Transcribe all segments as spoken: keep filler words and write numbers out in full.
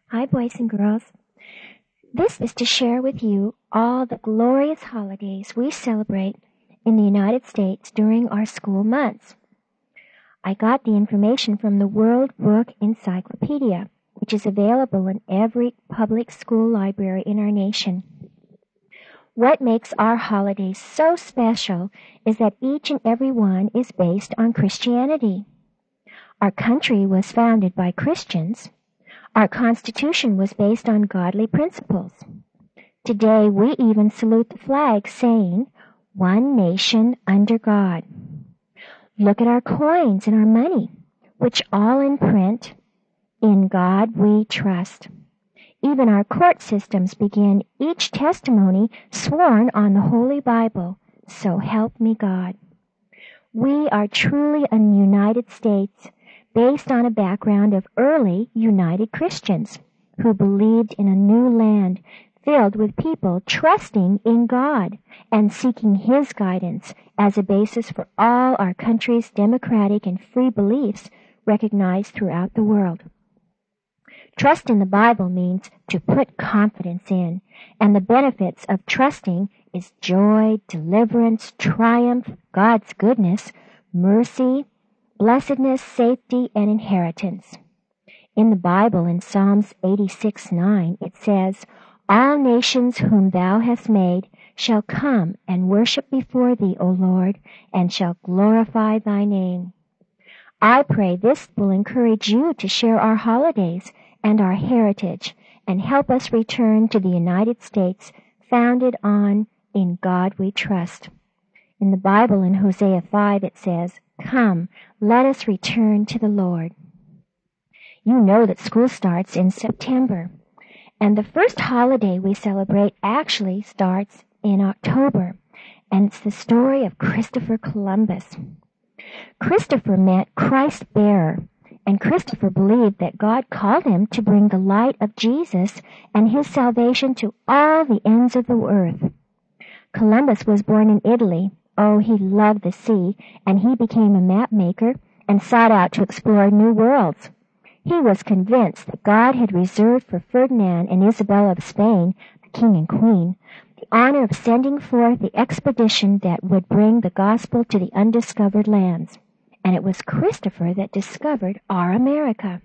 Hi, boys and girls. This is to share with you all the glorious holidays we celebrate in the United States during our school months. I got the information from the World Book Encyclopedia, which is available in every public school library in our nation. What makes our holidays so special is that each and every one is based on Christianity. Our country was founded by Christians. Our Constitution was based on godly principles. Today we even salute the flag saying, "One nation under God." Look at our coins and our money, which all imprint, "In God we trust." Even our court systems begin each testimony sworn on the Holy Bible, "So help me God." We are truly a United States based on a background of early United Christians who believed in a new land filled with people trusting in God and seeking His guidance as a basis for all our country's democratic and free beliefs recognized throughout the world. Trust in the Bible means to put confidence in, and the benefits of trusting is joy, deliverance, triumph, God's goodness, mercy, blessedness, safety, and inheritance. In the Bible, in Psalms eighty-six nine, it says, "All nations whom thou hast made shall come and worship before thee, O Lord, and shall glorify thy name." I pray this will encourage you to share our holidays and our heritage and help us return to the United States founded on "In God we trust." In the Bible, in Hosea five, it says, "Come, let us return to the Lord." You know that school starts in September, and the first holiday we celebrate actually starts in October, and it's the story of Christopher Columbus. Christopher meant Christ bearer, and Christopher believed that God called him to bring the light of Jesus and His salvation to all the ends of the earth. Columbus was born in Italy. Oh, he loved the sea, and he became a map maker and sought out to explore new worlds. He was convinced that God had reserved for Ferdinand and Isabella of Spain, the king and queen, the honor of sending forth the expedition that would bring the gospel to the undiscovered lands. And it was Christopher that discovered our America.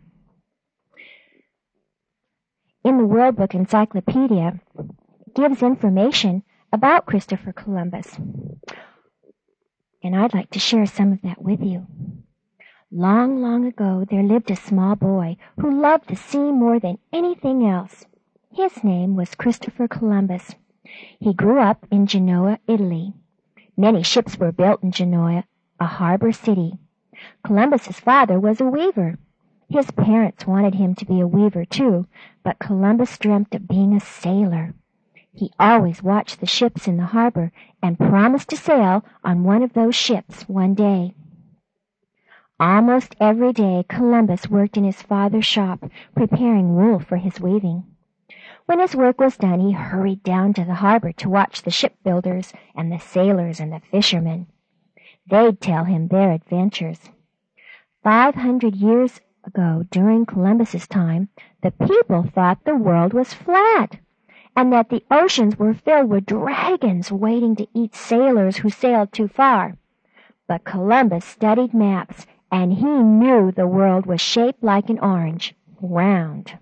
In the World Book Encyclopedia, it gives information about Christopher Columbus. And I'd like to share some of that with you. Long, long ago, there lived a small boy who loved the sea more than anything else. His name was Christopher Columbus. He grew up in Genoa, Italy. Many ships were built in Genoa, a harbor city. Columbus's father was a weaver. His parents wanted him to be a weaver too, but Columbus dreamt of being a sailor. He always watched the ships in the harbor and promised to sail on one of those ships one day. Almost every day Columbus worked in his father's shop, preparing wool for his weaving. When his work was done, he hurried down to the harbor to watch the shipbuilders and the sailors and the fishermen. They'd tell him their adventures. Five hundred years ago, during Columbus's time, the people thought the world was flat, and that the oceans were filled with dragons waiting to eat sailors who sailed too far. But Columbus studied maps, and he knew the world was shaped like an orange, round.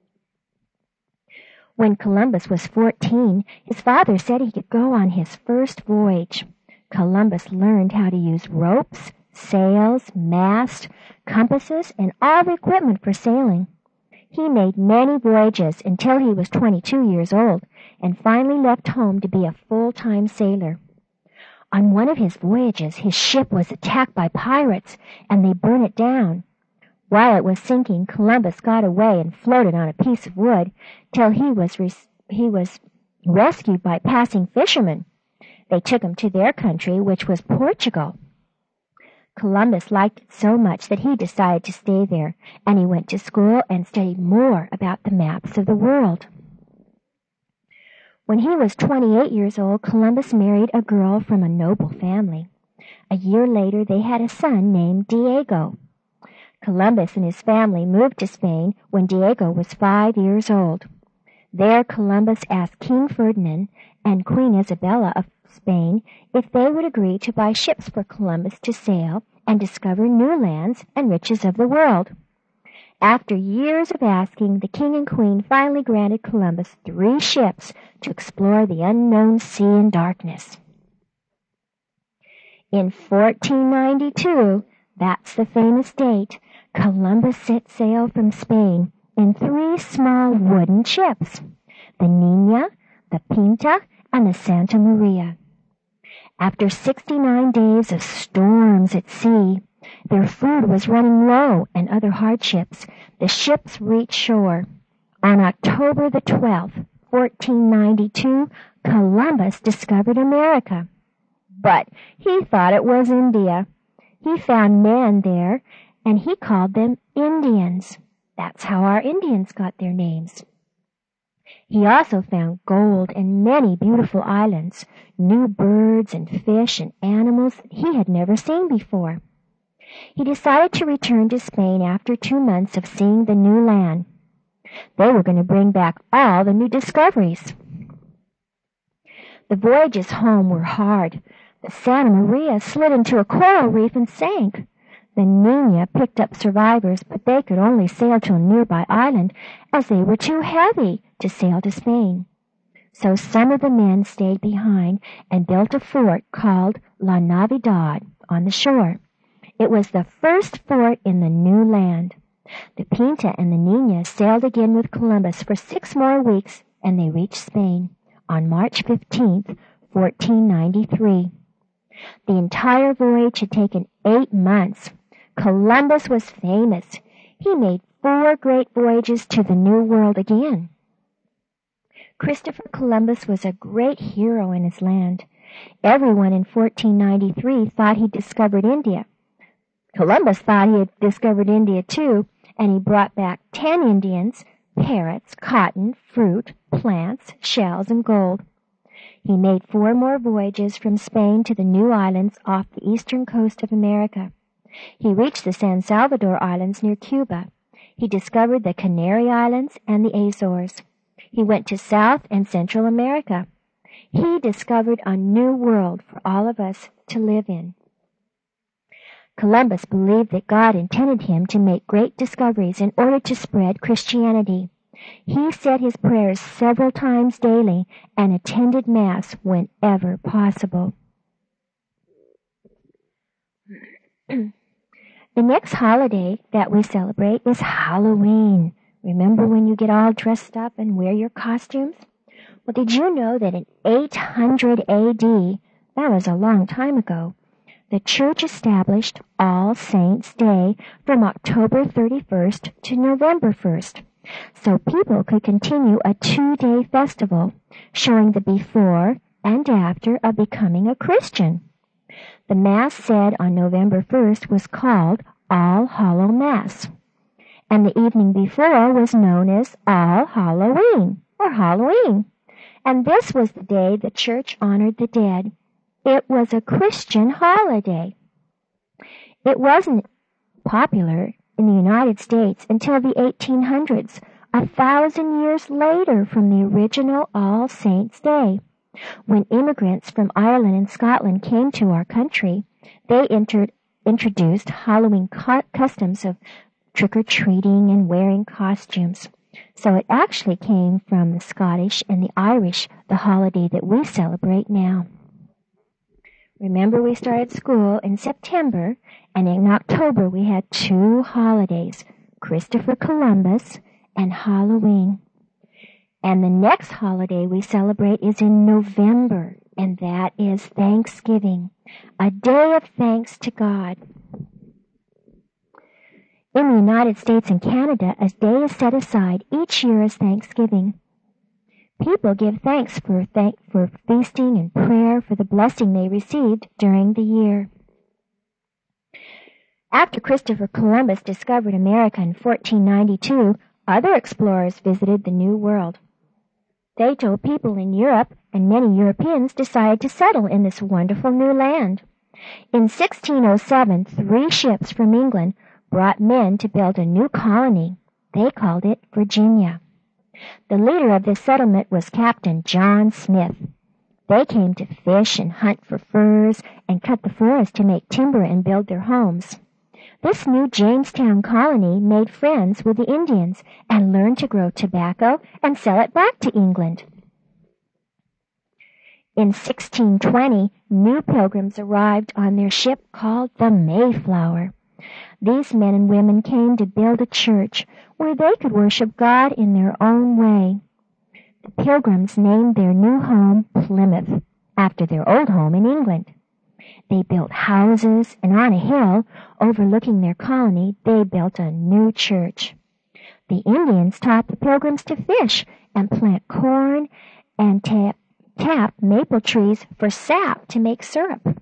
When Columbus was fourteen, his father said he could go on his first voyage. Columbus learned how to use ropes, sails, masts, compasses, and all the equipment for sailing. He made many voyages until he was twenty-two years old and finally left home to be a full-time sailor. On one of his voyages, his ship was attacked by pirates, and they burned it down. While it was sinking, Columbus got away and floated on a piece of wood till he was res- he was rescued by passing fishermen. They took him to their country, which was Portugal. Columbus liked it so much that he decided to stay there, and he went to school and studied more about the maps of the world. When he was twenty-eight years old, Columbus married a girl from a noble family. A year later, they had a son named Diego. Columbus and his family moved to Spain when Diego was five years old. There Columbus asked King Ferdinand and Queen Isabella of Spain if they would agree to buy ships for Columbus to sail and discover new lands and riches of the world. After years of asking, the king and queen finally granted Columbus three ships to explore the unknown sea and darkness. In fourteen ninety-two, that's the famous date, Columbus set sail from Spain in three small wooden ships, the Niña, the Pinta, and the Santa Maria. After sixty-nine days of storms at sea, their food was running low and other hardships, the ships reached shore. On October the twelfth, fourteen ninety-two, Columbus discovered America. But he thought it was India. He found men there, and he called them Indians. That's how our Indians got their names. He also found gold and many beautiful islands, new birds and fish and animals he had never seen before. He decided to return to Spain after two months of seeing the new land. They were going to bring back all the new discoveries. The voyages home were hard. The Santa Maria slid into a coral reef and sank. The Niña picked up survivors, but they could only sail to a nearby island as they were too heavy to sail to Spain. So some of the men stayed behind and built a fort called La Navidad on the shore. It was the first fort in the new land. The Pinta and the Niña sailed again with Columbus for six more weeks, and they reached Spain on March fifteenth, fourteen ninety-three. The entire voyage had taken eight months. Columbus was famous. He made four great voyages to the New World again. Christopher Columbus was a great hero in his land. Everyone in fourteen ninety-three thought he'd discovered India. Columbus thought he had discovered India too, and he brought back ten Indians, parrots, cotton, fruit, plants, shells, and gold. He made four more voyages from Spain to the new islands off the eastern coast of America. He reached the San Salvador Islands near Cuba. He discovered the Canary Islands and the Azores. He went to South and Central America. He discovered a new world for all of us to live in. Columbus believed that God intended him to make great discoveries in order to spread Christianity. He said his prayers several times daily and attended Mass whenever possible. The next holiday that we celebrate is Halloween. Remember when you get all dressed up and wear your costumes? Well, did you know that in eight hundred A D, that was a long time ago, the church established All Saints' Day from October thirty-first to November first, so people could continue a two-day festival showing the before and after of becoming a Christian. The Mass said on November first was called All Hallow Mass, and the evening before was known as All Halloween, or Halloween. And this was the day the church honored the dead. It was a Christian holiday. It wasn't popular in the United States until the eighteen hundreds, a thousand years later from the original All Saints' Day. When immigrants from Ireland and Scotland came to our country, they entered, introduced Halloween cu- customs of trick-or-treating and wearing costumes. So it actually came from the Scottish and the Irish, the holiday that we celebrate now. Remember, we started school in September, and in October we had two holidays, Christopher Columbus and Halloween. And the next holiday we celebrate is in November, and that is Thanksgiving, a day of thanks to God. In the United States and Canada, a day is set aside each year as Thanksgiving. People give thanks for, thank, for feasting and prayer for the blessing they received during the year. After Christopher Columbus discovered America in fourteen ninety-two, other explorers visited the New World. They told people in Europe, and many Europeans decided to settle in this wonderful new land. In sixteen oh seven, three ships from England brought men to build a new colony. They called it Virginia. The leader of this settlement was Captain John Smith. They came to fish and hunt for furs and cut the forest to make timber and build their homes. This new Jamestown colony made friends with the Indians and learned to grow tobacco and sell it back to England. In sixteen twenty, new pilgrims arrived on their ship called the Mayflower. These men and women came to build a church where they could worship God in their own way. The pilgrims named their new home Plymouth, after their old home in England. They built houses, and on a hill overlooking their colony, they built a new church. The Indians taught the pilgrims to fish and plant corn and tap, tap maple trees for sap to make syrup.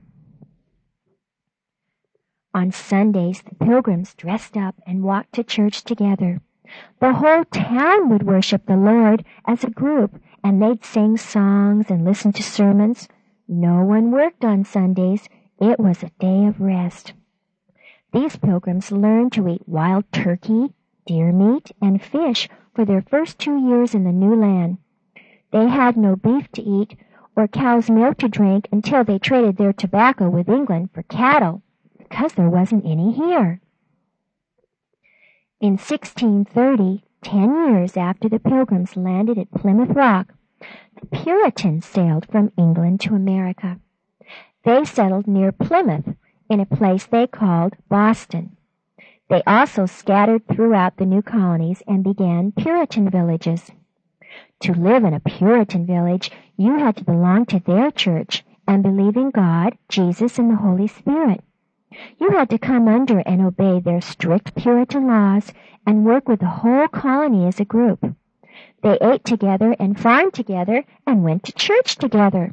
On Sundays, the pilgrims dressed up and walked to church together. The whole town would worship the Lord as a group, and they'd sing songs and listen to sermons. No one worked on Sundays. It was a day of rest. These pilgrims learned to eat wild turkey, deer meat, and fish for their first two years in the new land. They had no beef to eat or cow's milk to drink until they traded their tobacco with England for cattle, because there wasn't any here. In sixteen thirty, ten years after the Pilgrims landed at Plymouth Rock, the Puritans sailed from England to America. They settled near Plymouth in a place they called Boston. They also scattered throughout the new colonies and began Puritan villages. To live in a Puritan village, you had to belong to their church and believe in God, Jesus, and the Holy Spirit. You had to come under and obey their strict Puritan laws and work with the whole colony as a group. They ate together and farmed together and went to church together.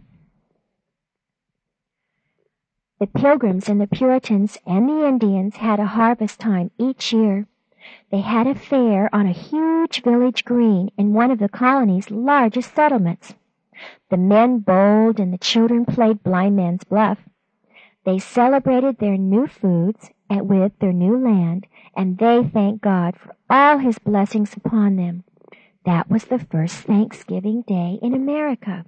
The Pilgrims and the Puritans and the Indians had a harvest time each year. They had a fair on a huge village green in one of the colony's largest settlements. The men bowled and the children played blind man's bluff. They celebrated their new foods and with their new land, and they thanked God for all His blessings upon them. That was the first Thanksgiving Day in America.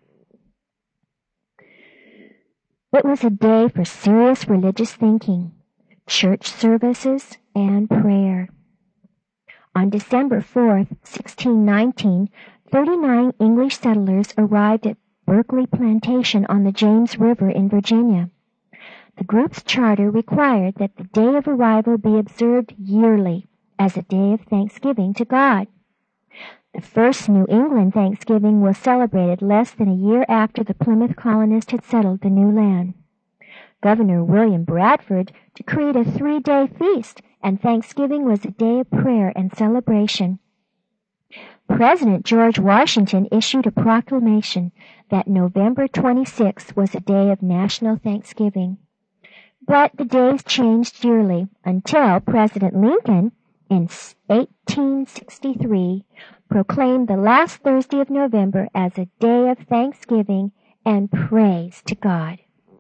It was a day for serious religious thinking, church services, and prayer. On December fourth, sixteen nineteen, thirty-nine English settlers arrived at Berkeley Plantation on the James River in Virginia. The group's charter required that the day of arrival be observed yearly as a day of thanksgiving to God. The first New England Thanksgiving was celebrated less than a year after the Plymouth colonists had settled the new land. Governor William Bradford decreed a three-day feast, and Thanksgiving was a day of prayer and celebration. President George Washington issued a proclamation that November twenty-sixth was a day of national thanksgiving. But the days changed yearly until President Lincoln, in eighteen sixty-three, proclaimed the last Thursday of November as a day of thanksgiving and praise to God.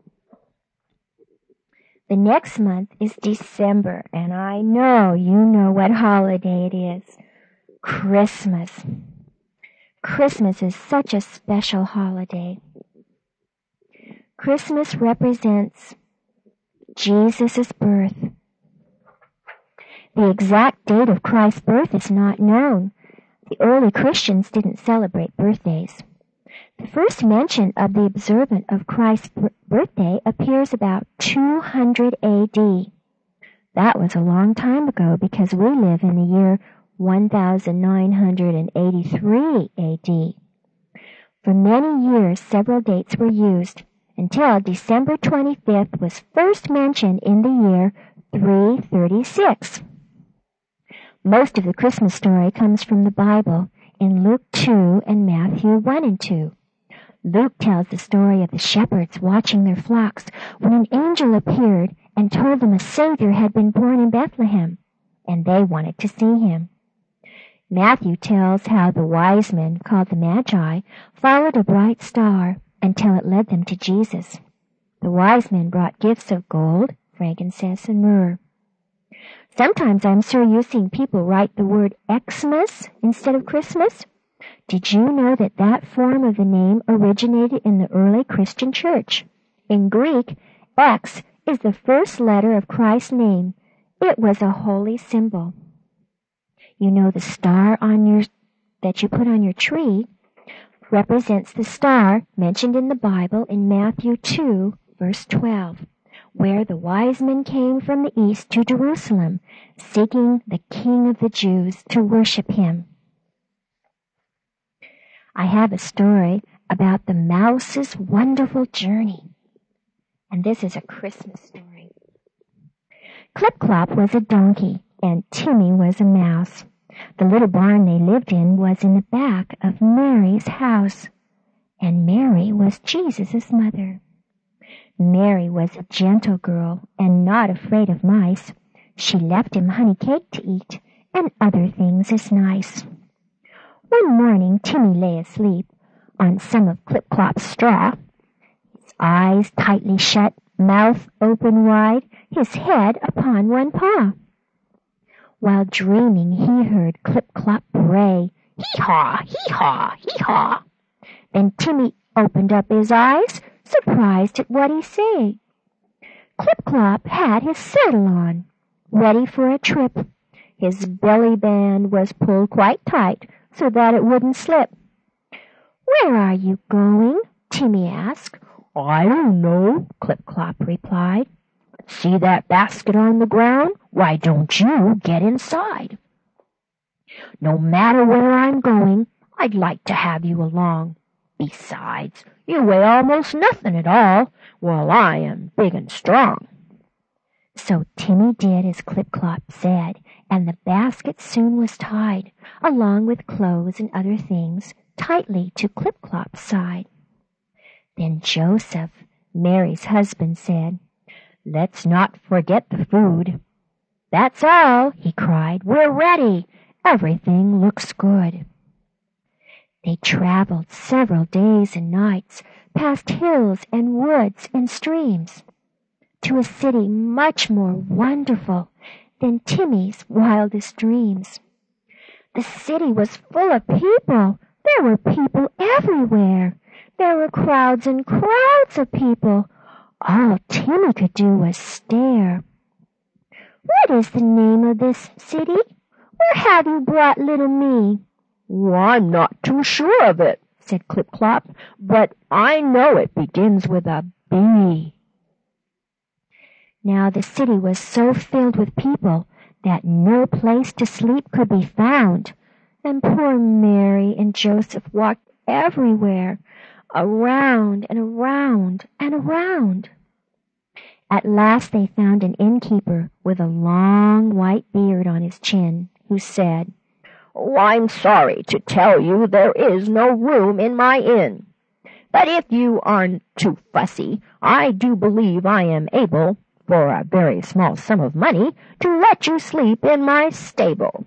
The next month is December, and I know you know what holiday it is. Christmas. Christmas is such a special holiday. Christmas represents Jesus' birth. The exact date of Christ's birth is not known. The early Christians didn't celebrate birthdays. The first mention of the observance of Christ's birthday appears about two hundred A D. That was a long time ago because we live in the year one thousand nine hundred eighty-three A D. For many years, several dates were used until December twenty-fifth was first mentioned in the year three thirty-six. Most of the Christmas story comes from the Bible in Luke two and Matthew one and two. Luke tells the story of the shepherds watching their flocks when an angel appeared and told them a Savior had been born in Bethlehem, and they wanted to see him. Matthew tells how the wise men, called the Magi, followed a bright star until it led them to Jesus. The wise men brought gifts of gold, frankincense, and myrrh. Sometimes I'm sure you've seen people write the word Xmas instead of Christmas. Did you know that that form of the name originated in the early Christian church? In Greek, X is the first letter of Christ's name. It was a holy symbol. You know the star on your that you put on your tree represents the star mentioned in the Bible in Matthew two, verse twelve, where the wise men came from the east to Jerusalem, seeking the King of the Jews to worship him. I have a story about the mouse's wonderful journey. And this is a Christmas story. Clip-Clop was a donkey, and Timmy was a mouse. The little barn they lived in was in the back of Mary's house, and Mary was Jesus' mother. Mary was a gentle girl and not afraid of mice. She left him honey cake to eat and other things as nice. One morning Timmy lay asleep on some of Clip-Clop's straw, his eyes tightly shut, mouth open wide, his head upon one paw. While dreaming, he heard Clip-Clop bray, hee-haw, hee-haw, hee-haw. Then Timmy opened up his eyes, surprised at what he said. Clip-Clop had his saddle on, ready for a trip. His belly band was pulled quite tight so that it wouldn't slip. "Where are you going?" Timmy asked. "I don't know," Clip-Clop replied. "See that basket on the ground? Why don't you get inside?" "No matter where I'm going, I'd like to have you along. Besides, you weigh almost nothing at all, while I am big and strong." So Timmy did as Clip-Clop said, and the basket soon was tied, along with clothes and other things, tightly to Clip-Clop's side. Then Joseph, Mary's husband, said, "Let's not forget the food." "That's all," he cried. "We're ready. Everything looks good." They traveled several days and nights, past hills and woods and streams, to a city much more wonderful than Timmy's wildest dreams. The city was full of people. There were people everywhere. There were crowds and crowds of people. All Timmy could do was stare. "What is the name of this city? Where have you brought little me?" "Well, I'm not too sure of it," said Clip-Clop, "but I know it begins with a B." Now the city was so filled with people that no place to sleep could be found, and poor Mary and Joseph walked everywhere, around and around and around. At last they found an innkeeper with a long white beard on his chin, who said, "Oh, I'm sorry to tell you there is no room in my inn. But if you aren't too fussy, I do believe I am able, for a very small sum of money, to let you sleep in my stable."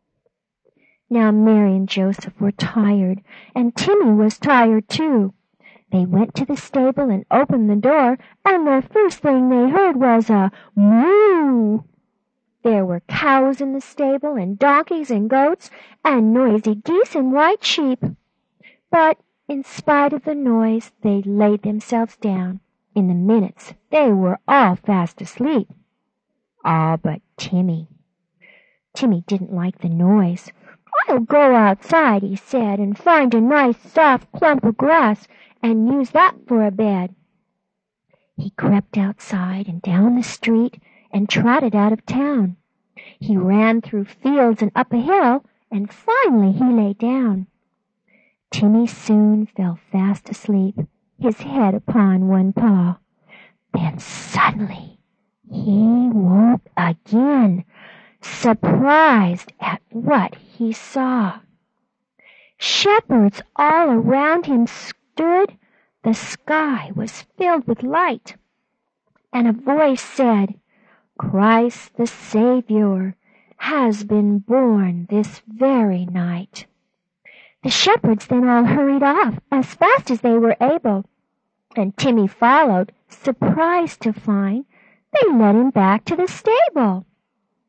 Now Mary and Joseph were tired, and Timmy was tired too. They went to the stable and opened the door, and the first thing they heard was a moo. There were cows in the stable, and donkeys and goats, and noisy geese and white sheep. But in spite of the noise, they laid themselves down. In the minutes, they were all fast asleep. All but Timmy. Timmy didn't like the noise. "I'll go outside," he said, "and find a nice soft clump of grass, and use that for a bed." He crept outside and down the street and trotted out of town. He ran through fields and up a hill, and finally he lay down. Timmy soon fell fast asleep, his head upon one paw. Then suddenly he woke again, surprised at what he saw. Shepherds all around him stood. The sky was filled with light, and a voice said, "Christ the Savior has been born this very night." The shepherds then all hurried off as fast as they were able, and Timmy followed, surprised to find they led him back to the stable.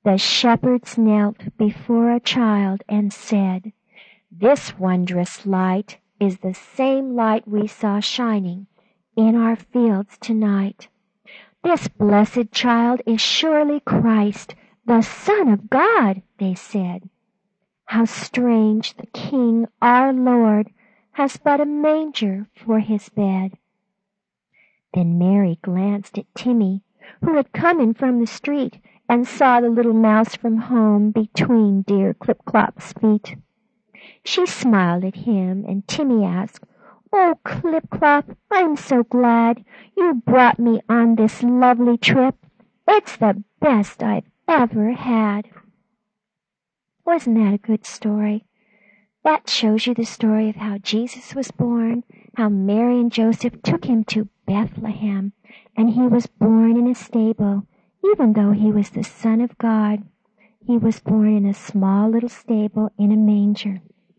The shepherds knelt before a child and said, "This wondrous light is the same light we saw shining in our fields tonight. This blessed child is surely Christ, the Son of God," they said. "How strange the King, our Lord, has but a manger for his bed." Then Mary glanced at Timmy, who had come in from the street, and saw the little mouse from home between dear Clip-Clop's feet. She smiled at him, and Timmy asked, "Oh, Clip-Clop, I'm so glad you brought me on this lovely trip. It's the best I've ever had." Wasn't that a good story? That shows you the story of how Jesus was born, how Mary and Joseph took him to Bethlehem, and he was born in a stable, even though he was the Son of God. He was born in a small little stable in a manger.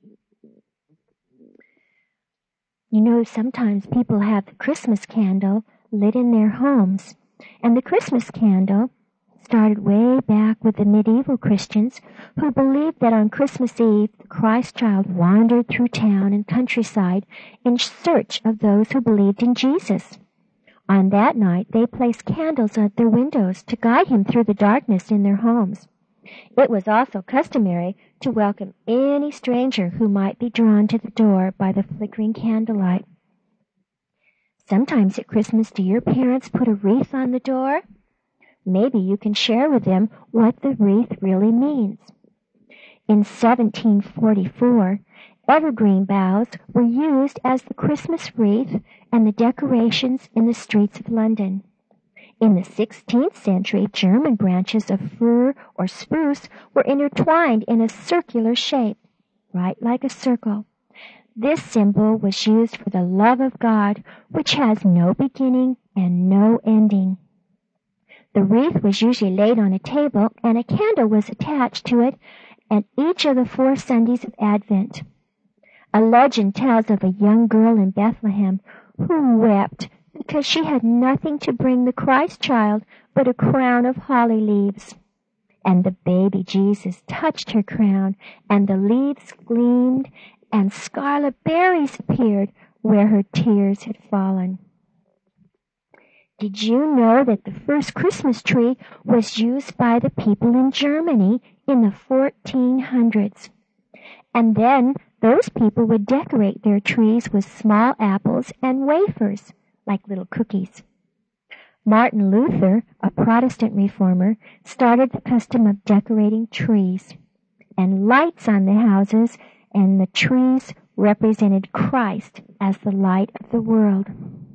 You know, sometimes people have the Christmas candle lit in their homes, and the Christmas candle started way back with the medieval Christians who believed that on Christmas Eve the Christ child wandered through town and countryside in search of those who believed in Jesus. On that night they placed candles at their windows to guide him through the darkness in their homes. It was also customary to welcome any stranger who might be drawn to the door by the flickering candlelight. Sometimes at Christmas, do your parents put a wreath on the door? Maybe you can share with them what the wreath really means. In seventeen forty-four, evergreen boughs were used as the Christmas wreath and the decorations in the streets of London. In the sixteenth century, German branches of fir or spruce were intertwined in a circular shape, right like a circle. This symbol was used for the love of God, which has no beginning and no ending. The wreath was usually laid on a table, and a candle was attached to it at each of the four Sundays of Advent. A legend tells of a young girl in Bethlehem who wept because she had nothing to bring the Christ child but a crown of holly leaves. And the baby Jesus touched her crown, and the leaves gleamed, and scarlet berries appeared where her tears had fallen. Did you know that the first Christmas tree was used by the people in Germany in the fourteen hundreds? And then those people would decorate their trees with small apples and wafers, like little cookies. Martin Luther, a Protestant reformer, started the custom of decorating trees, and lights on the houses and the trees represented Christ as the light of the world.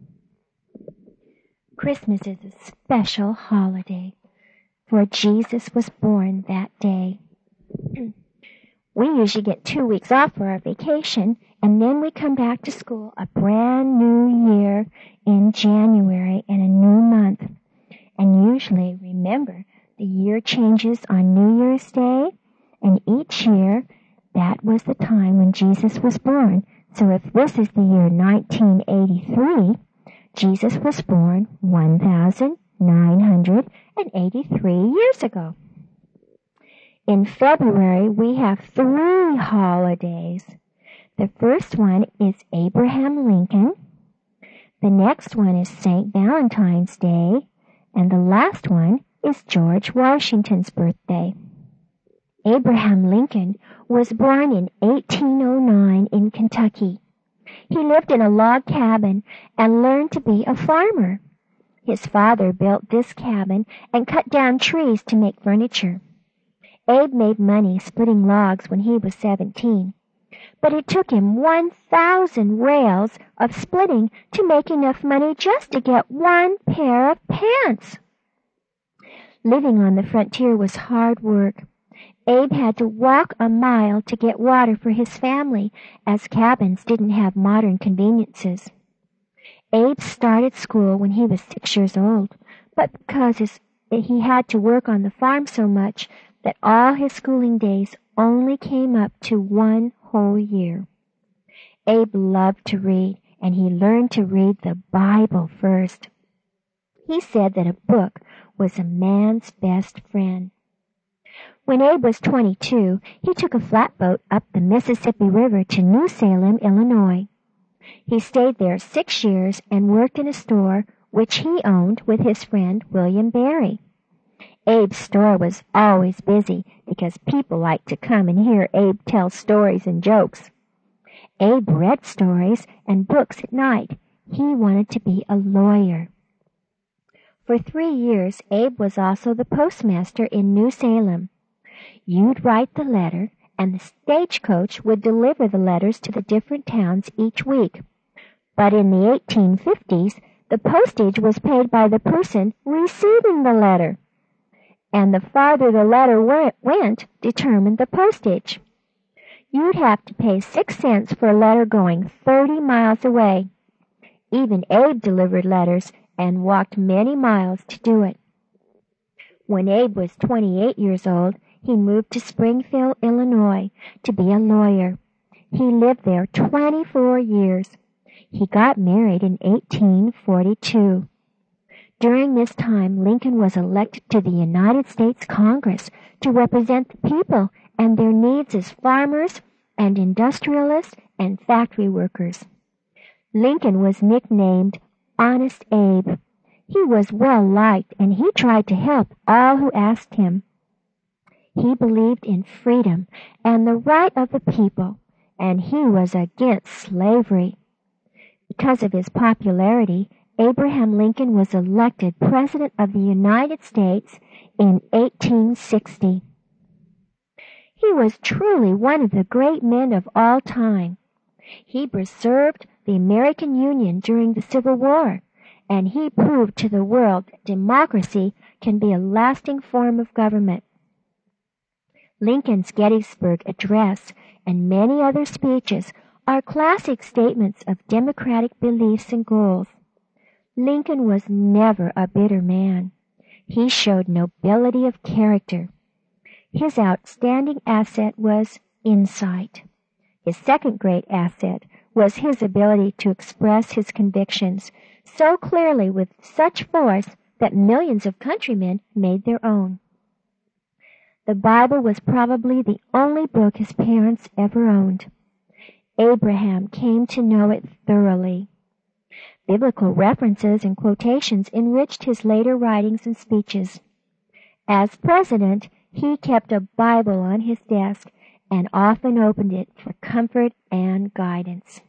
Christmas is a special holiday, for Jesus was born that day. We usually get two weeks off for our vacation, and then we come back to school a brand new year in January and a new month. And usually, remember, the year changes on New Year's Day, and each year, that was the time when Jesus was born. So if this is the year nineteen eighty-three, Jesus was born one thousand nine hundred eighty-three years ago. In February, we have three holidays. The first one is Abraham Lincoln. The next one is Saint Valentine's Day. And the last one is George Washington's birthday. Abraham Lincoln was born in eighteen oh nine in Kentucky. He lived in a log cabin and learned to be a farmer. His father built this cabin and cut down trees to make furniture. Abe made money splitting logs when he was seventeen, but it took him one thousand rails of splitting to make enough money just to get one pair of pants. Living on the frontier was hard work. Abe had to walk a mile to get water for his family, as cabins didn't have modern conveniences. Abe started school when he was six years old, but because his, he had to work on the farm so much that all his schooling days only came up to one whole year. Abe loved to read, and he learned to read the Bible first. He said that a book was a man's best friend. When Abe was twenty-two, he took a flatboat up the Mississippi River to New Salem, Illinois. He stayed there six years and worked in a store which he owned with his friend William Berry. Abe's store was always busy because people liked to come and hear Abe tell stories and jokes. Abe read stories and books at night. He wanted to be a lawyer. For three years, Abe was also the postmaster in New Salem. You'd write the letter, and the stagecoach would deliver the letters to the different towns each week. But in the eighteen fifties, the postage was paid by the person receiving the letter, and the farther the letter went determined the postage. You'd have to pay six cents for a letter going thirty miles away. Even Abe delivered letters and walked many miles to do it. When Abe was twenty-eight years old, he moved to Springfield, Illinois, to be a lawyer. He lived there twenty-four years. He got married in eighteen forty-two. During this time, Lincoln was elected to the United States Congress to represent the people and their needs as farmers and industrialists and factory workers. Lincoln was nicknamed Honest Abe. He was well liked, and he tried to help all who asked him. He believed in freedom and the right of the people, and he was against slavery. Because of his popularity, Abraham Lincoln was elected President of the United States in eighteen sixty. He was truly one of the great men of all time. He preserved the American Union during the Civil War, and he proved to the world that democracy can be a lasting form of government. Lincoln's Gettysburg Address and many other speeches are classic statements of democratic beliefs and goals. Lincoln was never a bitter man. He showed nobility of character. His outstanding asset was insight. His second great asset was his ability to express his convictions so clearly with such force that millions of countrymen made their own. The Bible was probably the only book his parents ever owned. Abraham came to know it thoroughly. Biblical references and quotations enriched his later writings and speeches. As president, he kept a Bible on his desk and often opened it for comfort and guidance.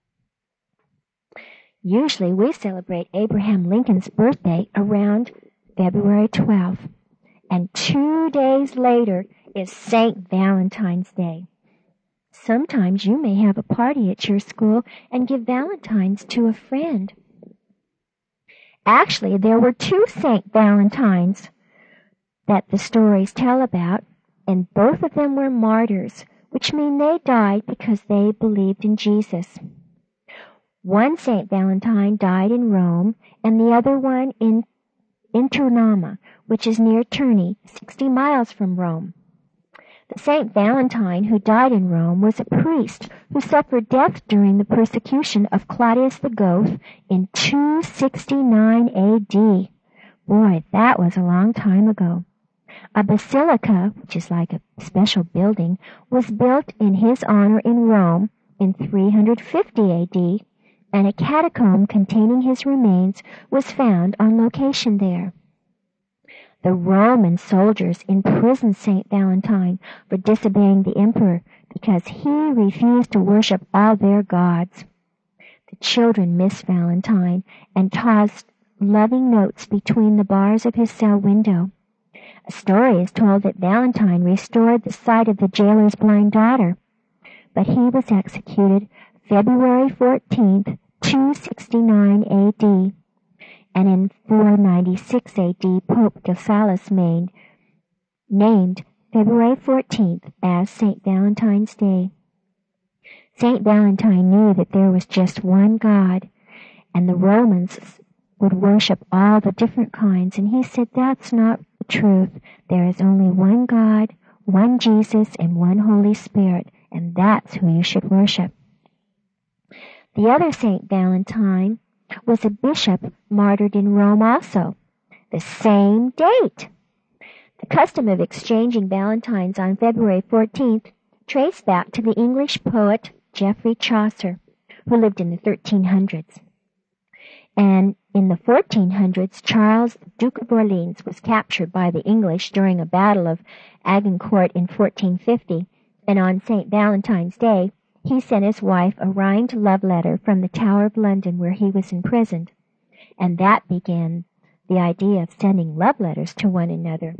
Usually we celebrate Abraham Lincoln's birthday around February twelfth, and two days later is Saint Valentine's Day. Sometimes you may have a party at your school and give Valentines to a friend. Actually, there were two Saint Valentines that the stories tell about, and both of them were martyrs, which mean they died because they believed in Jesus. One Saint Valentine died in Rome, and the other one in Internama, which is near Terni, sixty miles from Rome. The Saint Valentine who died in Rome was a priest who suffered death during the persecution of Claudius the Goth in two sixty-nine A D. Boy, that was a long time ago. A basilica, which is like a special building, was built in his honor in Rome in three fifty A D, and a catacomb containing his remains was found on location there. The Roman soldiers imprisoned Saint Valentine for disobeying the emperor because he refused to worship all their gods. The children missed Valentine and tossed loving notes between the bars of his cell window. A story is told that Valentine restored the sight of the jailer's blind daughter, but he was executed February fourteenth, two sixty-nine A D, and in four ninety-six A D Pope Gonzalez made, named February fourteenth as Saint Valentine's Day. Saint Valentine knew that there was just one God, and the Romans would worship all the different kinds, and he said that's not the truth. There is only one God, one Jesus, and one Holy Spirit, and that's who you should worship. The other Saint Valentine was a bishop martyred in Rome also, the same date. The custom of exchanging valentines on February fourteenth traced back to the English poet Geoffrey Chaucer, who lived in the thirteen hundreds. And in the fourteen hundreds, Charles, Duke of Orleans, was captured by the English during a battle of Agincourt in fourteen fifty, and on Saint Valentine's Day, he sent his wife a rhymed love letter from the Tower of London where he was imprisoned, and that began the idea of sending love letters to one another.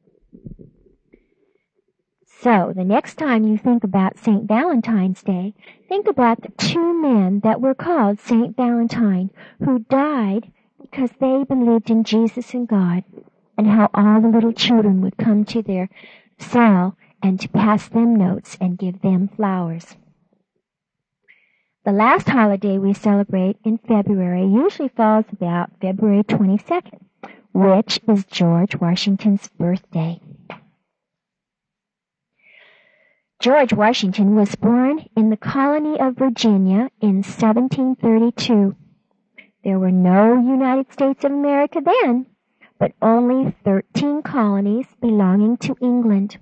So, the next time you think about Saint Valentine's Day, think about the two men that were called Saint Valentine, who died because they believed in Jesus and God, and how all the little children would come to their cell and to pass them notes and give them flowers. The last holiday we celebrate in February usually falls about February twenty-second, which is George Washington's birthday. George Washington was born in the colony of Virginia in seventeen thirty-two. There were no United States of America then, but only thirteen colonies belonging to England.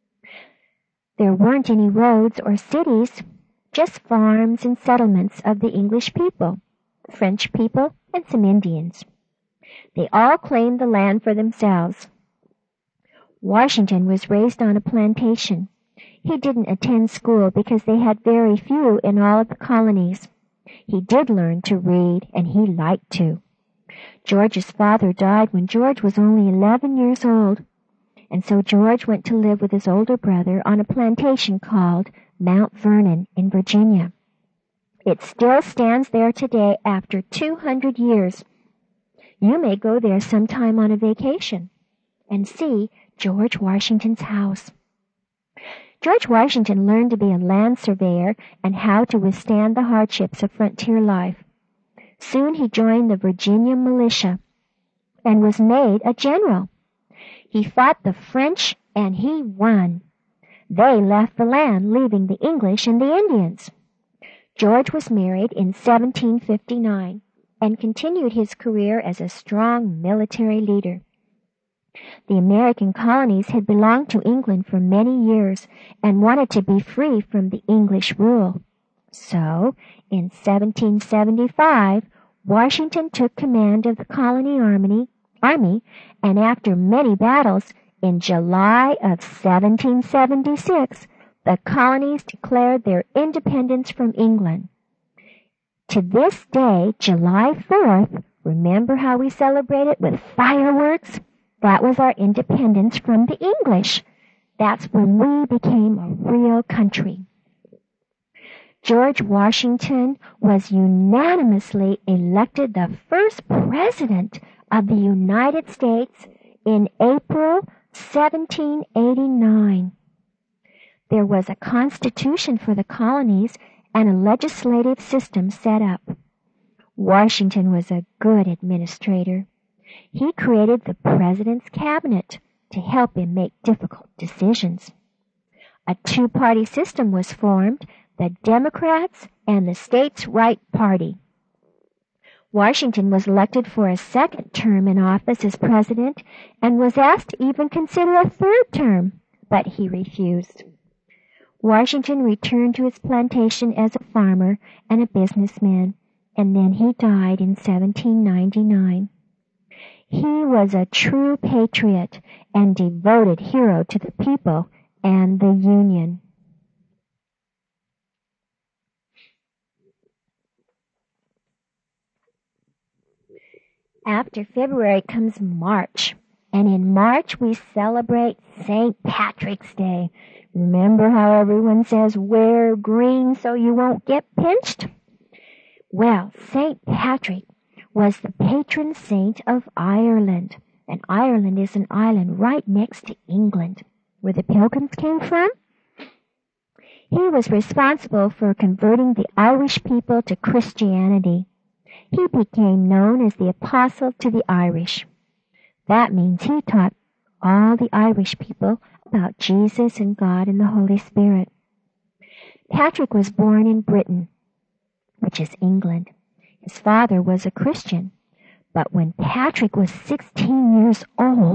There weren't any roads or cities, just farms and settlements of the English people, French people, and some Indians. They all claimed the land for themselves. Washington was raised on a plantation. He didn't attend school because they had very few in all of the colonies. He did learn to read, and he liked to. George's father died when George was only eleven years old, and so George went to live with his older brother on a plantation called Mount Vernon in Virginia. It still stands there today after two hundred years. You may go there sometime on a vacation and see George Washington's house. George Washington learned to be a land surveyor and how to withstand the hardships of frontier life. Soon he joined the Virginia militia and was made a general. He fought the French and he won. They left the land, leaving the English and the Indians. George was married in seventeen fifty-nine and continued his career as a strong military leader. The American colonies had belonged to England for many years and wanted to be free from the English rule. So, in seventeen seventy-five, Washington took command of the colony army, army, and after many battles, in July of seventeen seventy-six, the colonies declared their independence from England. To this day, July fourth, remember how we celebrate it with fireworks? That was our independence from the English. That's when we became a real country. George Washington was unanimously elected the first president of the United States in April seventeen eighty-nine. There was a constitution for the colonies and a legislative system set up. Washington was a good administrator. He created the president's cabinet to help him make difficult decisions. A two-party system was formed, the Democrats and the States' Right Party. Washington was elected for a second term in office as president and was asked to even consider a third term, but he refused. Washington returned to his plantation as a farmer and a businessman, and then he died in seventeen ninety-nine. He was a true patriot and devoted hero to the people and the Union. After February comes March, and in March we celebrate Saint Patrick's Day. Remember how everyone says, wear green so you won't get pinched? Well, Saint Patrick was the patron saint of Ireland, and Ireland is an island right next to England, where the Pilgrims came from. He was responsible for converting the Irish people to Christianity. He became known as the Apostle to the Irish. That means he taught all the Irish people about Jesus and God and the Holy Spirit. Patrick was born in Britain, which is England. His father was a Christian, but when Patrick was sixteen years old,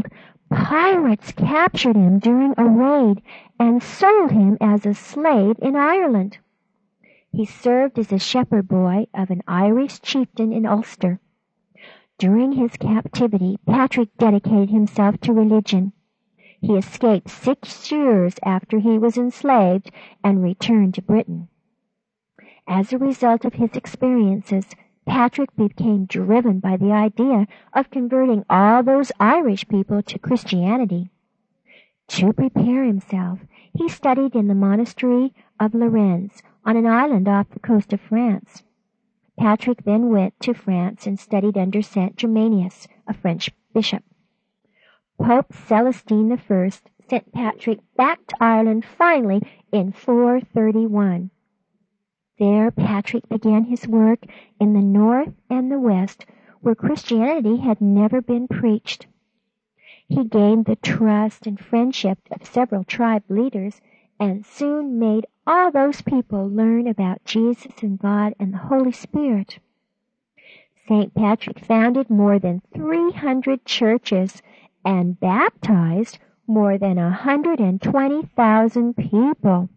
Pirates captured him during a raid and sold him as a slave in Ireland. He served as a shepherd boy of an Irish chieftain in Ulster. During his captivity, Patrick dedicated himself to religion. He escaped six years after he was enslaved and returned to Britain. As a result of his experiences, Patrick became driven by the idea of converting all those Irish people to Christianity. To prepare himself, he studied in the monastery of Lorraine on an island off the coast of France. Patrick then went to France and studied under Saint Germanus, a French bishop. Pope Celestine the First sent Patrick back to Ireland finally in four thirty-one. There Patrick began his work in the north and the west, where Christianity had never been preached. He gained the trust and friendship of several tribe leaders and soon made all those people learn about Jesus and God and the Holy Spirit. Saint Patrick founded more than three hundred churches and baptized more than one hundred twenty thousand people.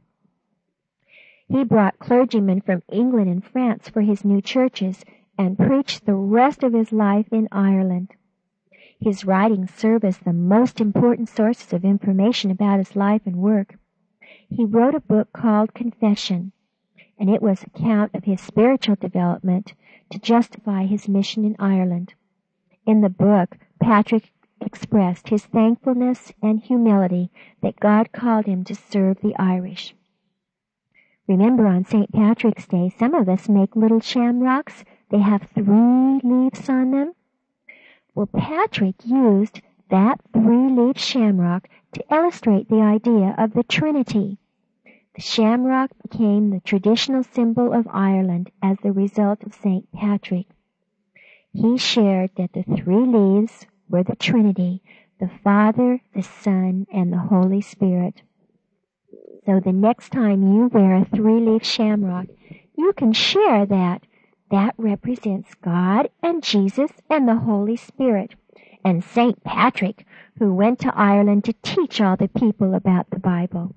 He brought clergymen from England and France for his new churches and preached the rest of his life in Ireland. His writings serve as the most important sources of information about his life and work. He wrote a book called Confession, and it was an account of his spiritual development to justify his mission in Ireland. In the book, Patrick expressed his thankfulness and humility that God called him to serve the Irish. Remember, on Saint Patrick's Day, some of us make little shamrocks. They have three leaves on them. Well, Patrick used that three-leaf shamrock to illustrate the idea of the Trinity. The shamrock became the traditional symbol of Ireland as the result of Saint Patrick. He shared that the three leaves were the Trinity, the Father, the Son, and the Holy Spirit. So the next time you wear a three-leaf shamrock, you can share that. That represents God and Jesus and the Holy Spirit, and Saint Patrick, who went to Ireland to teach all the people about the Bible.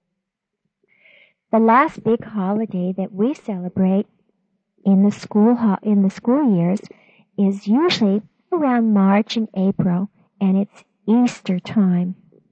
The last big holiday that we celebrate in the school ho- in the school years is usually around March and April, and it's Easter time.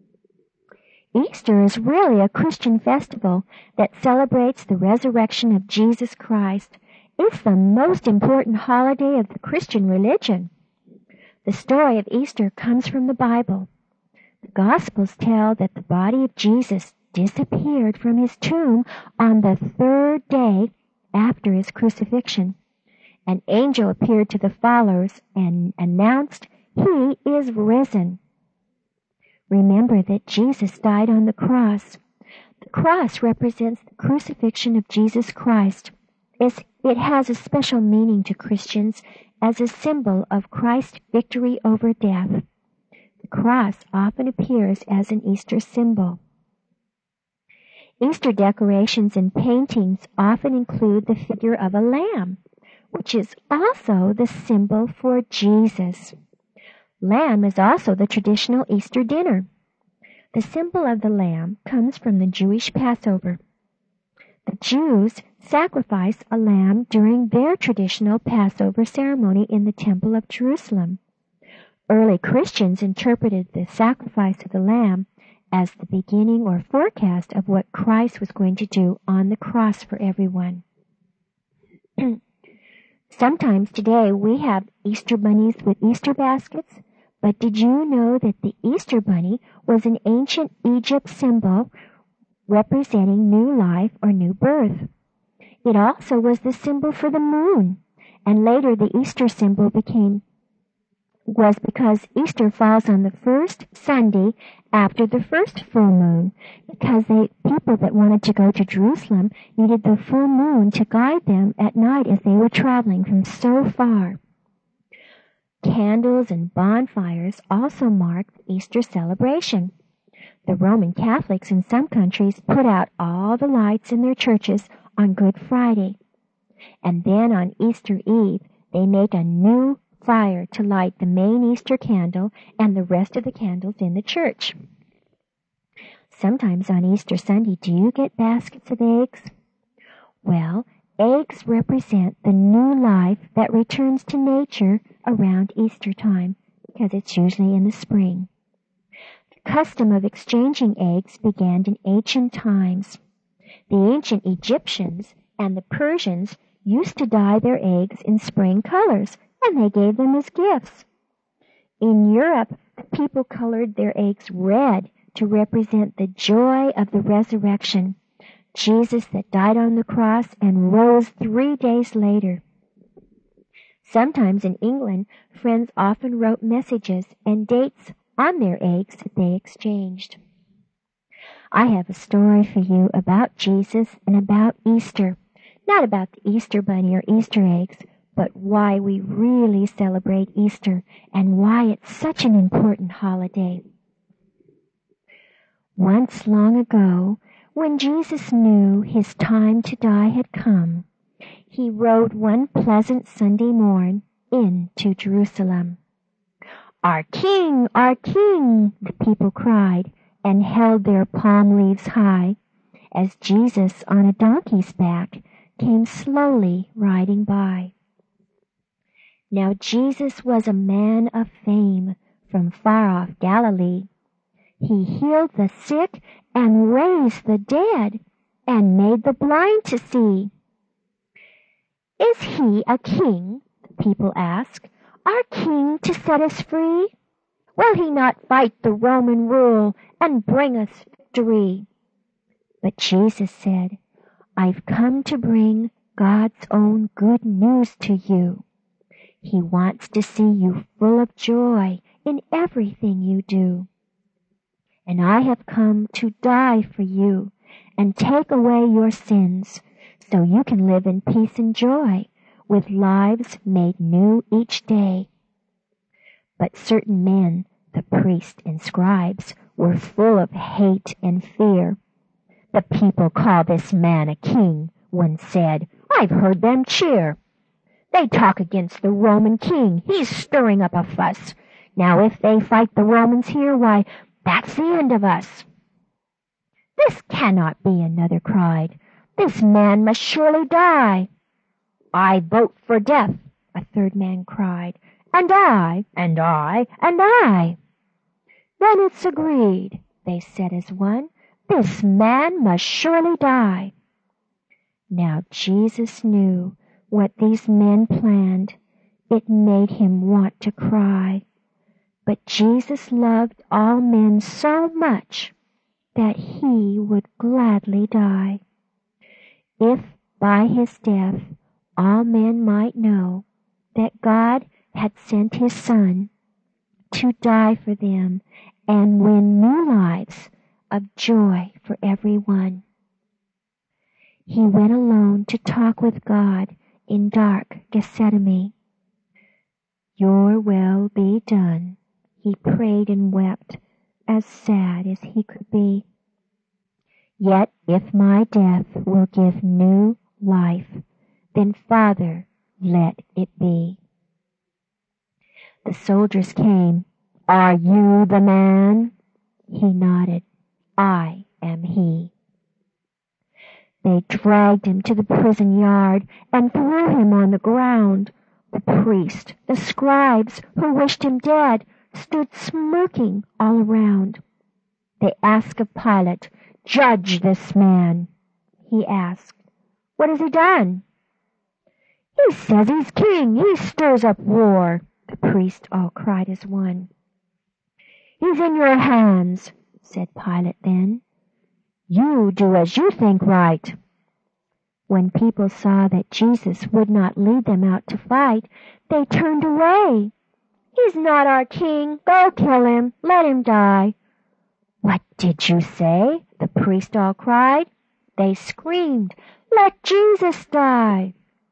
Easter is really a Christian festival that celebrates the resurrection of Jesus Christ. It's the most important holiday of the Christian religion. The story of Easter comes from the Bible. The Gospels tell that the body of Jesus disappeared from his tomb on the third day after his crucifixion. An angel appeared to the followers and announced, "He is risen." Remember that Jesus died on the cross. The cross represents the crucifixion of Jesus Christ. It's, it has a special meaning to Christians as a symbol of Christ's victory over death. The cross often appears as an Easter symbol. Easter decorations and paintings often include the figure of a lamb, which is also the symbol for Jesus. Lamb is also the traditional Easter dinner. The symbol of the lamb comes from the Jewish Passover. The Jews sacrifice a lamb during their traditional Passover ceremony in the Temple of Jerusalem. Early Christians interpreted the sacrifice of the lamb as the beginning or forecast of what Christ was going to do on the cross for everyone. Sometimes today we have Easter bunnies with Easter baskets, but did you know that the Easter bunny was an ancient Egypt symbol representing new life or new birth? It also was the symbol for the moon, and later the Easter symbol became was because Easter falls on the first Sunday after the first full moon, because they people that wanted to go to Jerusalem needed the full moon to guide them at night as they were traveling from so far. Candles and bonfires also mark the Easter celebration. The Roman Catholics in some countries put out all the lights in their churches on Good Friday, and then on Easter Eve they make a new fire to light the main Easter candle and the rest of the candles in the church. Sometimes on Easter Sunday, do you get baskets of eggs? Well, eggs represent the new life that returns to nature around Easter time, because it's usually in the spring. The custom of exchanging eggs began in ancient times. The ancient Egyptians and the Persians used to dye their eggs in spring colors, and they gave them as gifts. In Europe, the people colored their eggs red to represent the joy of the resurrection, Jesus that died on the cross and rose three days later. Sometimes in England, friends often wrote messages and dates on their eggs that they exchanged. I have a story for you about Jesus and about Easter. Not about the Easter bunny or Easter eggs, but why we really celebrate Easter and why it's such an important holiday. Once long ago, when Jesus knew his time to die had come, he rode one pleasant Sunday morn into Jerusalem. "Our King, our King," the people cried, and held their palm leaves high, as Jesus on a donkey's back came slowly riding by. Now Jesus was a man of fame from far off Galilee. He healed the sick and raised the dead and made the blind to see. "Is he a king?" the people asked. "Our king to set us free? Will he not fight the Roman rule and bring us victory?" But Jesus said, "I've come to bring God's own good news to you. He wants to see you full of joy in everything you do. And I have come to die for you and take away your sins so you can live in peace and joy with lives made new each day." But certain men, the priests and scribes, were full of hate and fear. "The people call this man a king," one said. "I've heard them cheer. They talk against the Roman king. He's stirring up a fuss. Now if they fight the Romans here, why, that's the end of us." "This cannot be," another cried. "This man must surely die." "I vote for death," a third man cried. "And I, and I, and I." "Then it's agreed," they said as one. "This man must surely die." Now Jesus knew what these men planned. It made him want to cry. But Jesus loved all men so much that he would gladly die, if by his death all men might know that God had sent his Son to die for them and win new lives of joy for everyone. He went alone to talk with God in dark Gethsemane. "Your will be done," he prayed and wept, as sad as he could be. "Yet if my death will give new life, then Father, let it be." The soldiers came. "Are you the man?" He nodded. "I am he." They dragged him to the prison yard and threw him on the ground. The priest, the scribes who wished him dead, stood smirking all around. They asked of Pilate, "Judge this man." He asked, "What has he done?" "He says he's king. He stirs up war," the priests all cried as one. "He's in your hands," said Pilate then. "You do as you think right." When people saw that Jesus would not lead them out to fight, they turned away. "He's not our king. Go kill him. Let him die." "What did you say?" the priests all cried. They screamed, "Let Jesus die."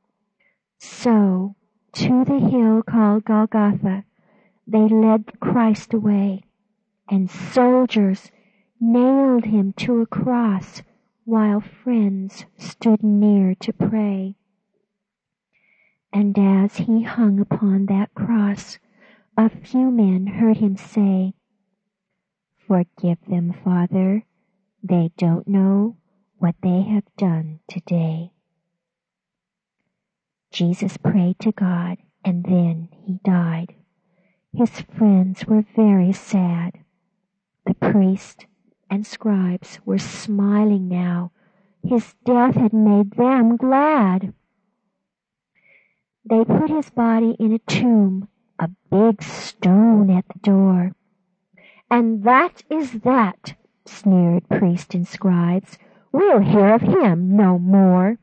So, to the hill called Golgotha, they led Christ away, and soldiers nailed him to a cross while friends stood near to pray. And as he hung upon that cross, a few men heard him say, "Forgive them, Father, they don't know what they have done today." Jesus prayed to God, and then he died. His friends were very sad. The priests and scribes were smiling now. His death had made them glad. They put his body in a tomb, a big stone at the door. "And that is that," sneered priests and scribes. "We'll hear of him no more."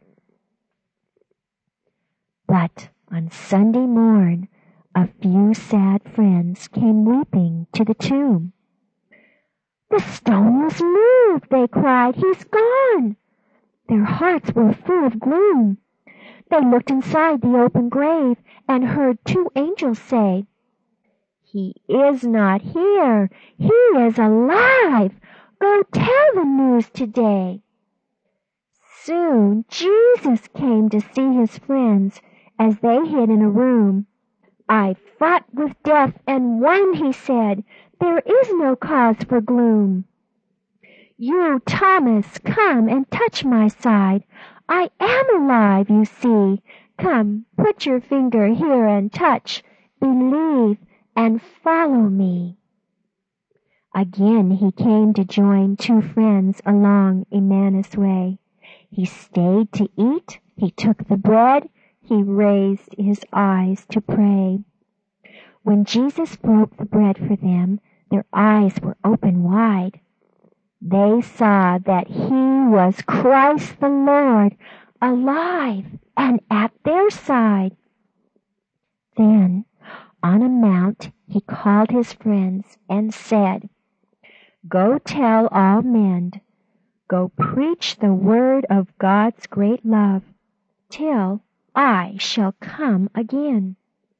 But on Sunday morn, a few sad friends came weeping to the tomb. "The stone was moved," they cried. "He's gone." Their hearts were full of gloom. They looked inside the open grave and heard two angels say, "He is not here. He is alive. Go tell the news today." Soon Jesus came to see his friends as they hid in a room. "I fought with death and won," he said. "There is no cause for gloom. You, Thomas, come and touch my side. I am alive, you see. Come, put your finger here and touch. Believe and follow me." Again he came to join two friends along Emmaus Way. He stayed to eat, he took the bread, he raised his eyes to pray. When Jesus broke the bread for them, their eyes were open wide. They saw that he was Christ the Lord, alive and at their side. Then, on a mount, he called his friends and said, "Go tell all men, go preach the word of God's great love, till I shall come again.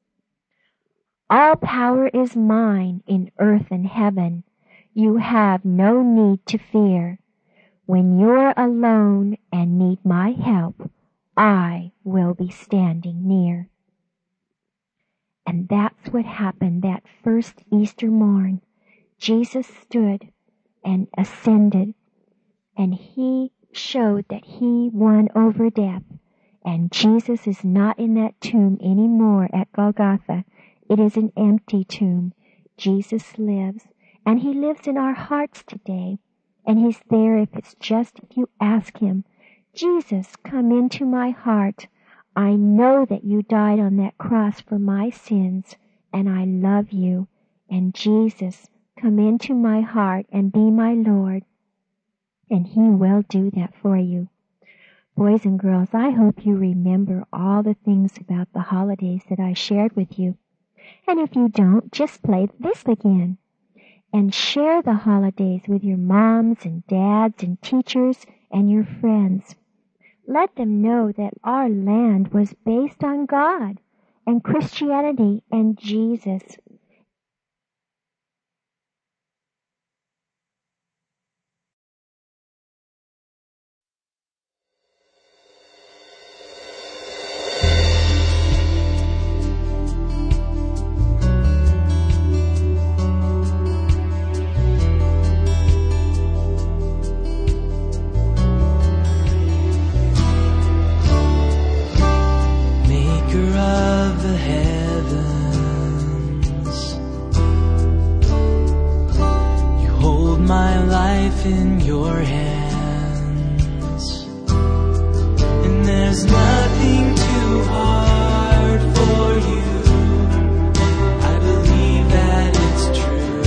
All power is mine in earth and heaven. You have no need to fear. When you're alone and need my help, I will be standing near." And that's what happened that first Easter morn. Jesus stood and ascended, and he showed that he won over death. And Jesus is not in that tomb anymore at Golgotha. It is an empty tomb. Jesus lives, and he lives in our hearts today. And he's there if it's just if you ask him, "Jesus, come into my heart. I know that you died on that cross for my sins, and I love you. And Jesus, come into my heart and be my Lord." And he will do that for you. Boys and girls, I hope you remember all the things about the holidays that I shared with you. And if you don't, just play this again. And share the holidays with your moms and dads and teachers and your friends. Let them know that our land was based on God and Christianity and Jesus. In your hands, and there's nothing too hard for you. I believe that it's true.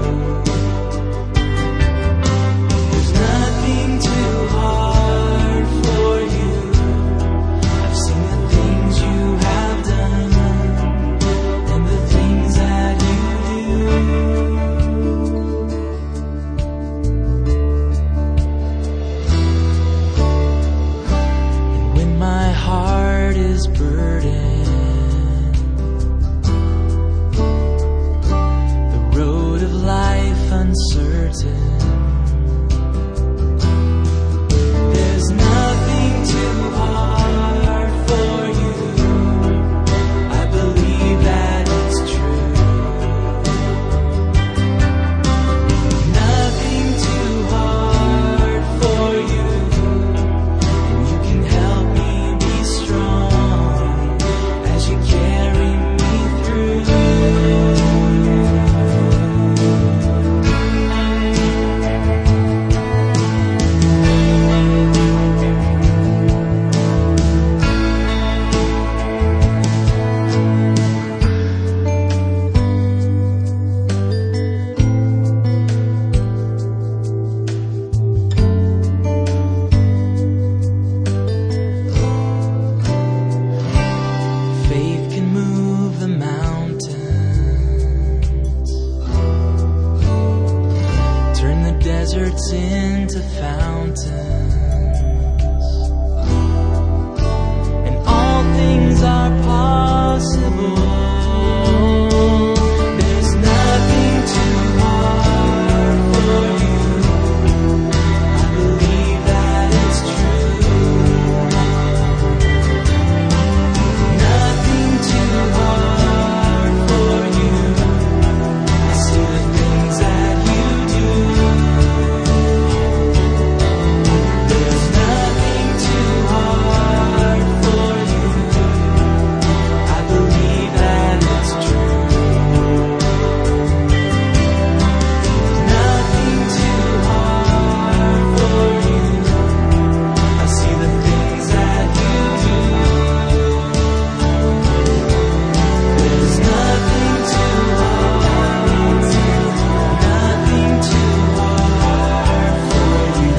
There's nothing too hard for you. I've seen the things you have done and the things that you do. There's nothing too hard for you. deserts into fountains, and all things are possible. There's nothing too hard for you. I believe that it's true. Nothing too hard for you. I see the things that you do. There's nothing too hard for you. I believe that it's true. Nothing too hard for you. I see the things that you do. There's nothing too hard, nothing too hard for you.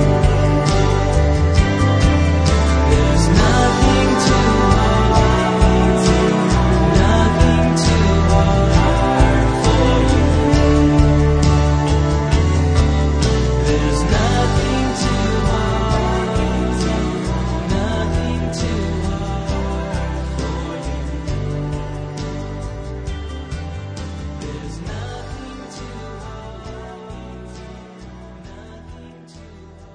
There's nothing too hard, nothing too hard for you. There's nothing too hard, nothing too hard for you. There's nothing too hard, nothing too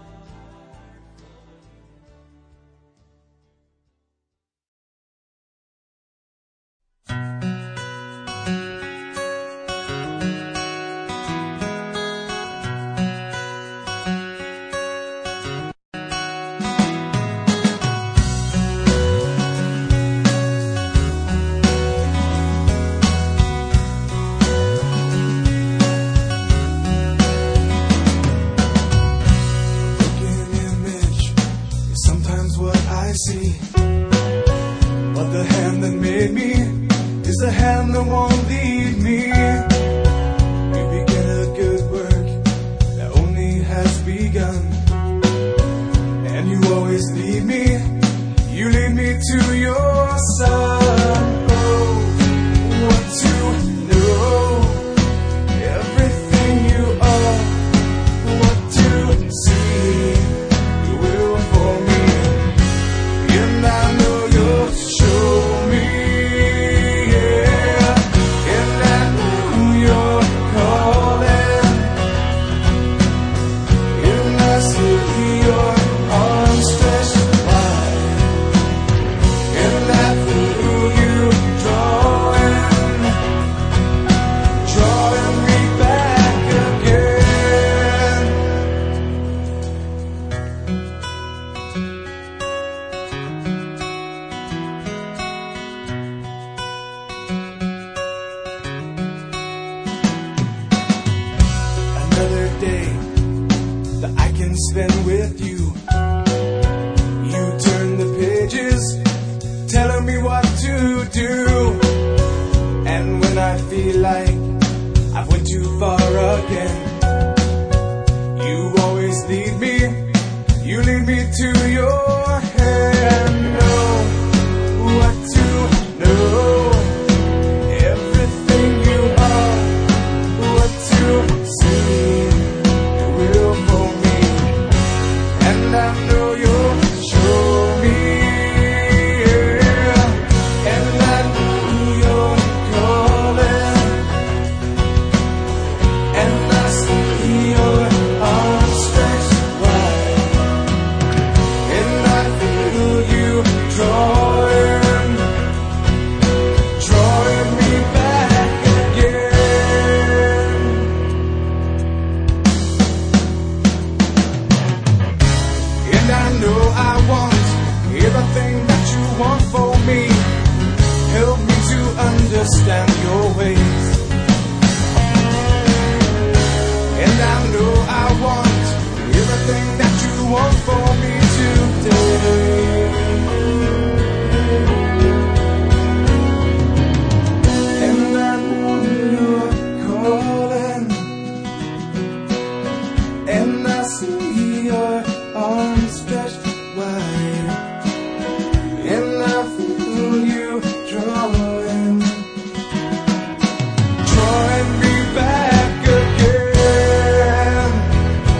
Broken image is sometimes what I see. But the hand that made me is the hand that won't lead me. You begin a good work that only has begun. And you always lead me, you lead me to your son. Oh, what to know, everything you are. What to see, you will for me, and I know you'll show me, yeah. And I know you're calling, and I see your arms stretched wide, and I feel you drawing, drawing me back again. Another day that I can spend with you. You turn the pages, telling me what to do. And when I feel like I went too far again, you always lead me, you lead me to your hand. Know what to know, everything you are. What to see, you will for me, and I know you'll show me, yeah. And I know you're calling, and I see your arms stretched wide, and I feel you drawing, drawing me back again. And I know I want everything that you want for me. Help me to understand your ways. And I know I want everything that you want for me today. And I know you're calling, and I see your arms stretched wide, and I feel you drawing, drawing me back again.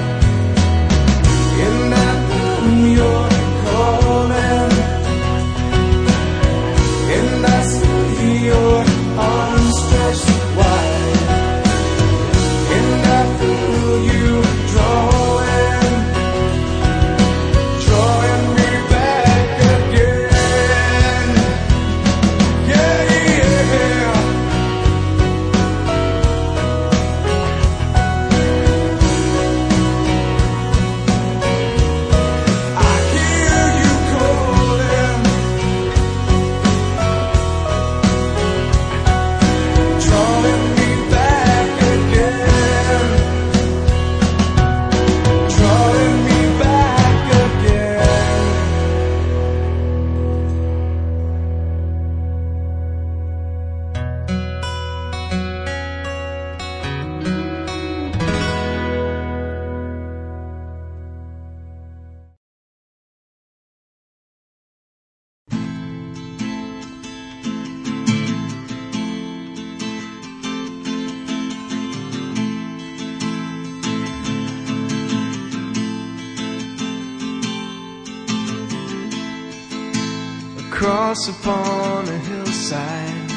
cross upon a hillside.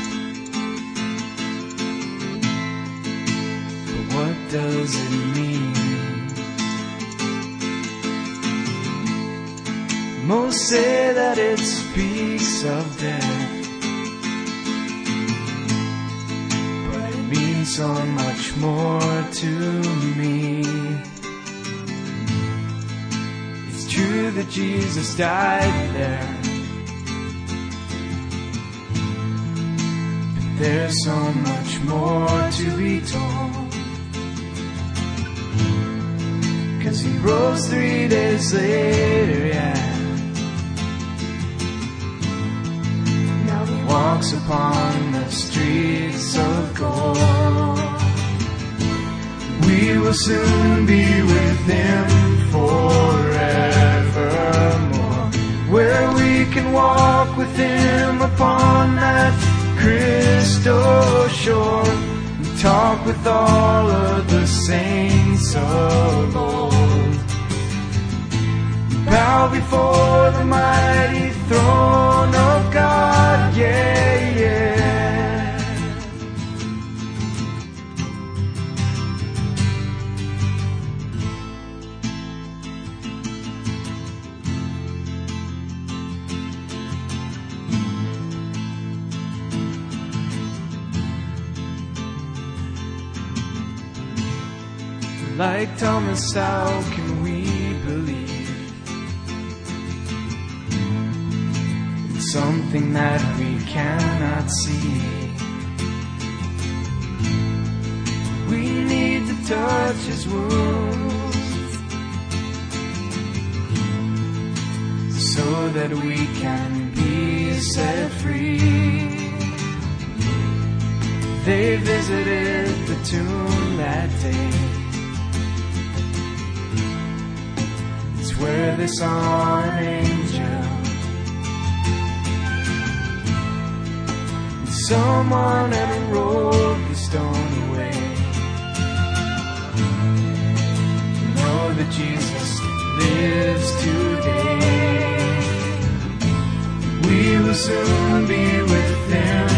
But what does it mean? Most say that it speaks of death, but it means so much more to me. It's true that Jesus died there, but there's so much more to be told, 'cause he rose three days later, yeah. Walks upon the streets of gold. We will soon be with him forevermore, where we can walk with him upon that crystal shore, and talk with all of the saints of old. Bow before the mighty throne of God, yeah, yeah. Like Thomas, how can we believe in something that we cannot see? We need to touch his wounds so that we can be set free. They visited the tomb that day, where they saw an angel, and someone had rolled the stone away. Know that Jesus lives today. We will soon be with him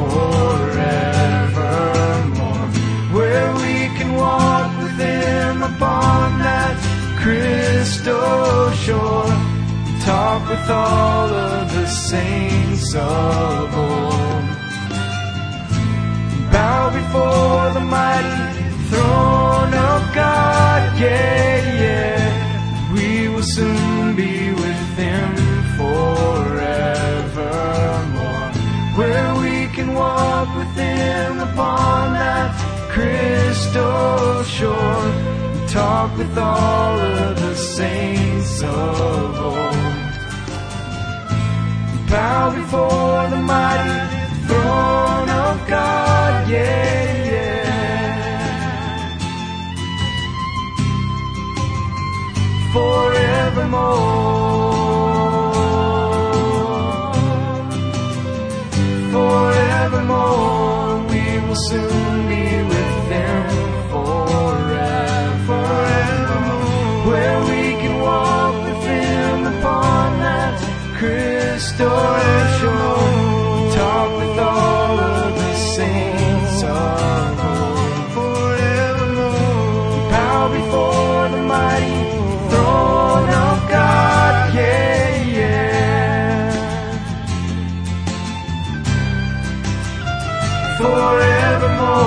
forevermore, where we can walk with him upon that crystal shore, talk with all of the saints of old. Bow before the mighty throne of God, yeah, yeah. We will soon be with him forevermore, where we can walk with him upon that crystal shore, talk with all of the saints of old. Bow before the mighty throne of God, yeah, yeah. Forevermore, forevermore, we will soon be with them forever, where we can walk with him upon that crystal shore, talk with all of the saints of old. Forevermore, bow before the mighty throne of God, yeah, yeah. Forevermore.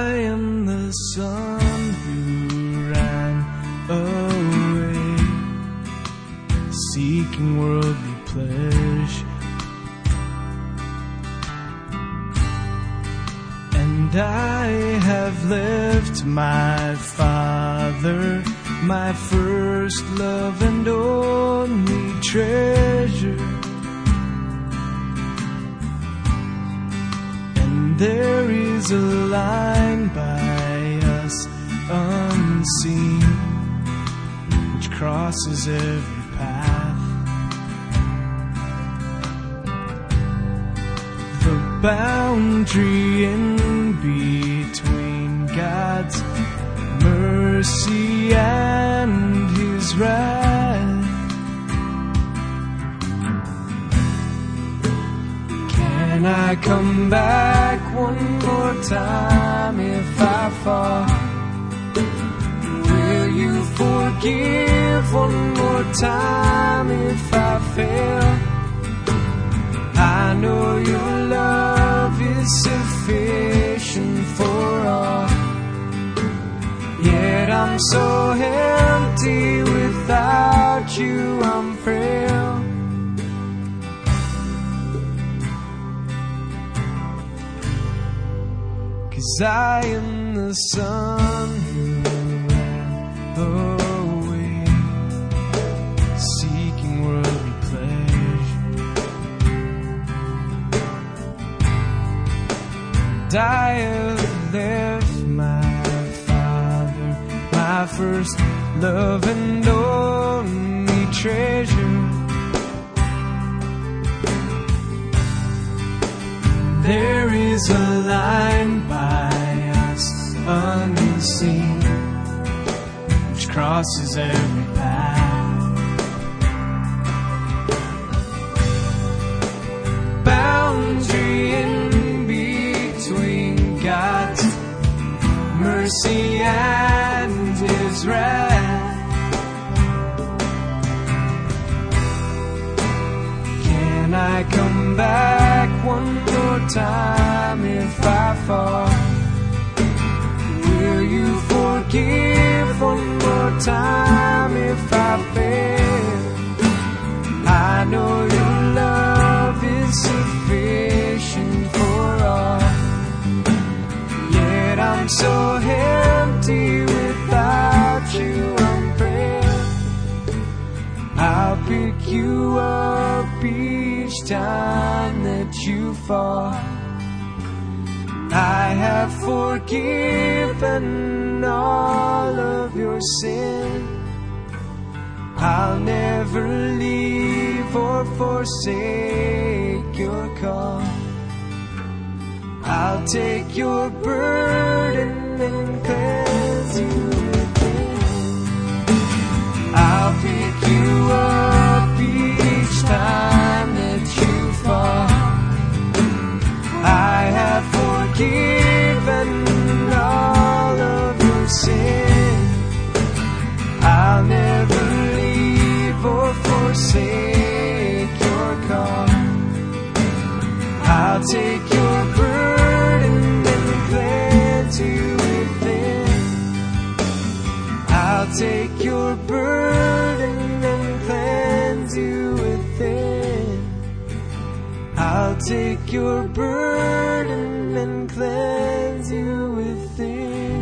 am the son who ran away, seeking worldly pleasure. And I have left my Father, my first love and only treasure. And there is a line by us unseen, which crosses every path. The boundary in between God's mercy and His wrath. Can I come back one more time if I fall? Will you forgive one more time if I fail? I know your love is sufficient for all, yet I'm so empty without you, I'm frail. Cause I am the son who ran away, seeking worldly pleasure. And I have left my Father, my first love and only treasure. There is a line by us unseen, which crosses every path. Boundary in between God's mercy and His wrath. Can I come back one more time if I fall? Will you forgive one more time if I fail? I know your love is sufficient for all, yet I'm so empty without you, I'm frail. I'll pick you up each time that you fall. I have forgiven all of your sin. I'll never leave or forsake your call. I'll take your burden and cleanse you within. I'll pick you up each time that you fall. I have forgiven all of your sin. I'll never leave or forsake your call. I'll take your burden and cleanse you within. I'll take your burden and cleanse you within. I'll take your burden and cleanse you within.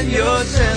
and your